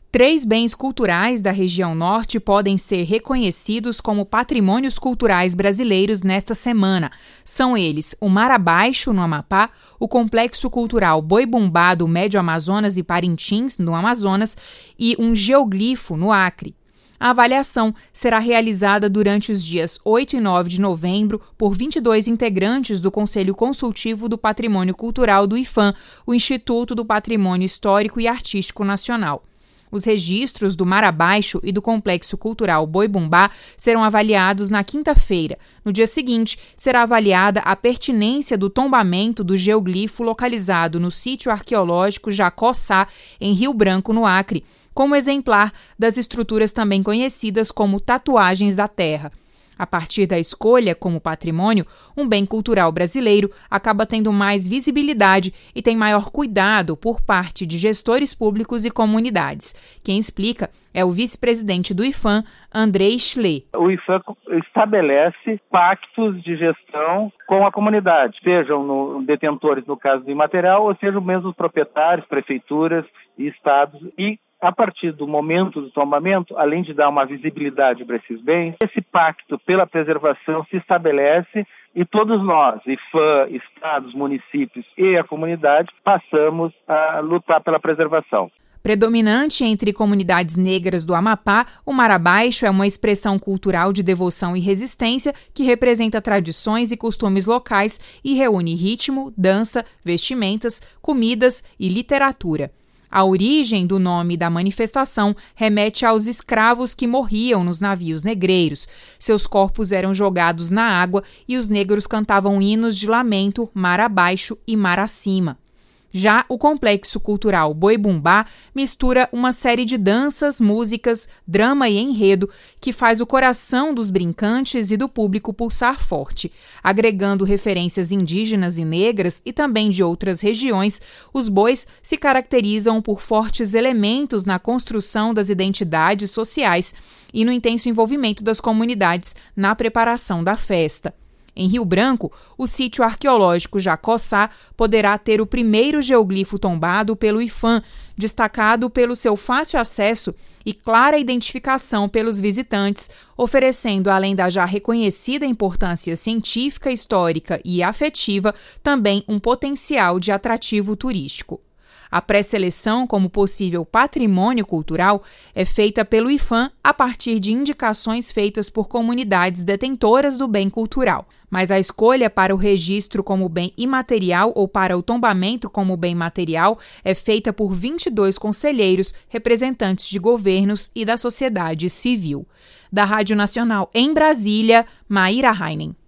3 bens culturais da região norte podem ser reconhecidos como patrimônios culturais brasileiros nesta semana. São eles o Mar Abaixo, no Amapá, o Complexo Cultural Boi-Bumbá do Médio Amazonas e Parintins, no Amazonas, e um geoglifo, no Acre. A avaliação será realizada durante os dias 8 e 9 de novembro por 22 integrantes do Conselho Consultivo do Patrimônio Cultural do IPHAN, o Instituto do Patrimônio Histórico e Artístico Nacional. Os registros do Mar Abaixo e do Complexo Cultural Boi-Bumbá serão avaliados na quinta-feira. No dia seguinte, será avaliada a pertinência do tombamento do geoglifo localizado no sítio arqueológico Jacó-Sá, em Rio Branco, no Acre, como exemplar das estruturas também conhecidas como tatuagens da terra. A partir da escolha como patrimônio, um bem cultural brasileiro acaba tendo mais visibilidade e tem maior cuidado por parte de gestores públicos e comunidades. Quem explica é o vice-presidente do IPHAN, Andrei Schley. O IPHAN estabelece pactos de gestão com a comunidade, sejam detentores, no caso do imaterial, ou sejam mesmo os proprietários, prefeituras e estados, e a partir do momento do tombamento, além de dar uma visibilidade para esses bens, esse pacto pela preservação se estabelece e todos nós, IPHAN, estados, municípios e a comunidade, passamos a lutar pela preservação. Predominante entre comunidades negras do Amapá, o Mar Abaixo é uma expressão cultural de devoção e resistência que representa tradições e costumes locais e reúne ritmo, dança, vestimentas, comidas e literatura. A origem do nome da manifestação remete aos escravos que morriam nos navios negreiros. Seus corpos eram jogados na água e os negros cantavam hinos de lamento mar abaixo e mar acima. Já o Complexo Cultural Boi-Bumbá mistura uma série de danças, músicas, drama e enredo que faz o coração dos brincantes e do público pulsar forte. Agregando referências indígenas e negras e também de outras regiões, os bois se caracterizam por fortes elementos na construção das identidades sociais e no intenso envolvimento das comunidades na preparação da festa. Em Rio Branco, o sítio arqueológico Jacó-Sá poderá ter o primeiro geoglifo tombado pelo IPHAN, destacado pelo seu fácil acesso e clara identificação pelos visitantes, oferecendo, além da já reconhecida importância científica, histórica e afetiva, também um potencial de atrativo turístico. A pré-seleção como possível patrimônio cultural é feita pelo IPHAN a partir de indicações feitas por comunidades detentoras do bem cultural. Mas a escolha para o registro como bem imaterial ou para o tombamento como bem material é feita por 22 conselheiros, representantes de governos e da sociedade civil. Da Rádio Nacional em Brasília, Maíra Heinen.